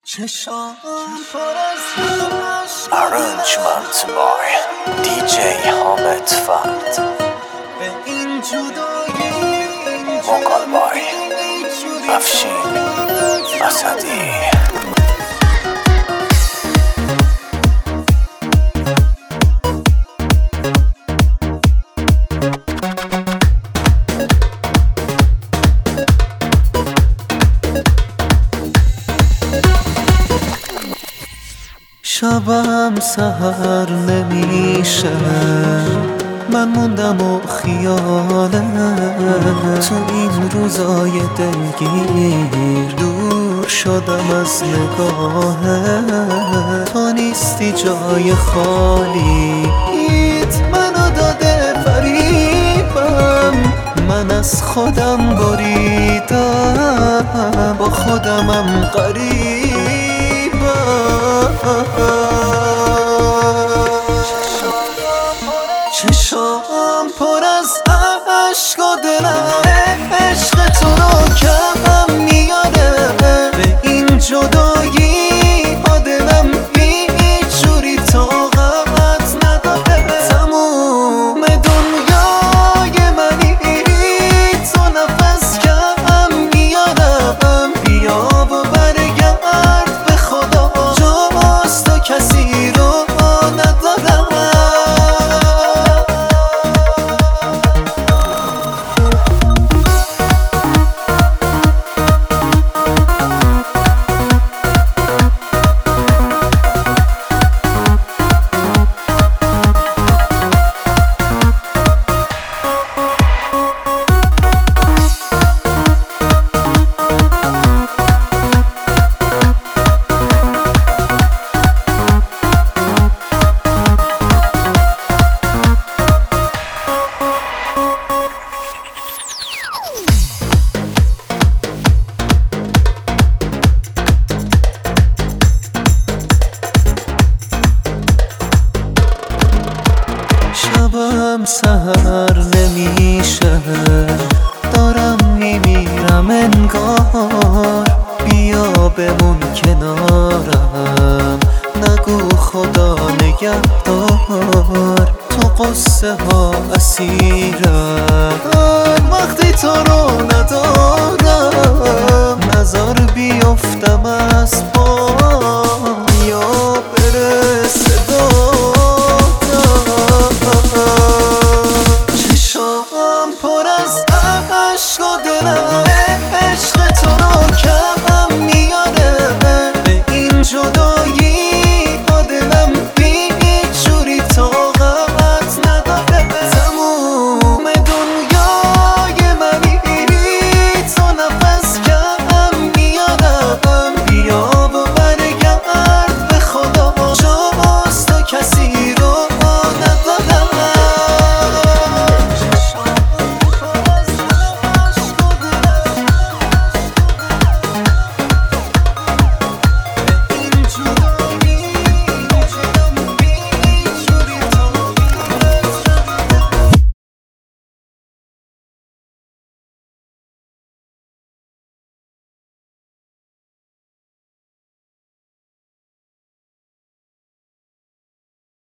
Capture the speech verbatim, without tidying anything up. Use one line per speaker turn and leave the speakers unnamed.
Arrangement by دی جی حامد فرد. Vocal by افشین اسدی.
شبم سحر نمیشه، من موندم و خیالت تو این روزای دلگیر دور شدم از نگاهت. تو نیستی جای خالی، ایت منو داده فریبم، من از خودم بریدم، با خودمم غریبم. چشام پر از عشق و دلم عشق تو رو کم میاره، به این جدایی ها دلم هیچ جوری طاقت نداره. تموم دنیای منی تو، نفس کم میارم، بیا و برگرد به خدا، جز تو کسی رو ندارم. شبم سحر نمیشه، دارم میمیرم انگار، بیا بمون کنارم، نگو خدا نگهدار. تو قصه ها اسیرم، وقتی تو رو ندارم، نزار بیفتم از پا.